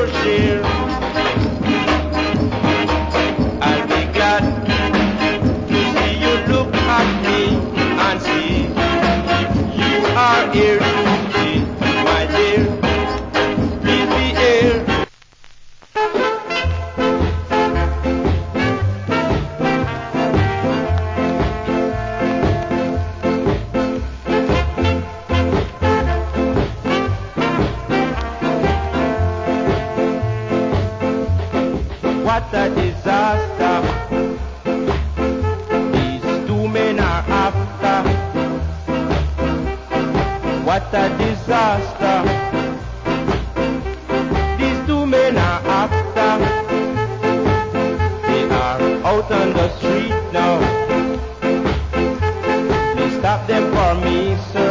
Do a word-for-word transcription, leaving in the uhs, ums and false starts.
your share. I'll be glad to see you look at me and see you are here to stay, my dear. Please be here. What a disaster these two men are after. What a disaster these two men are after. They are out on the street now. Please stop them for me, sir.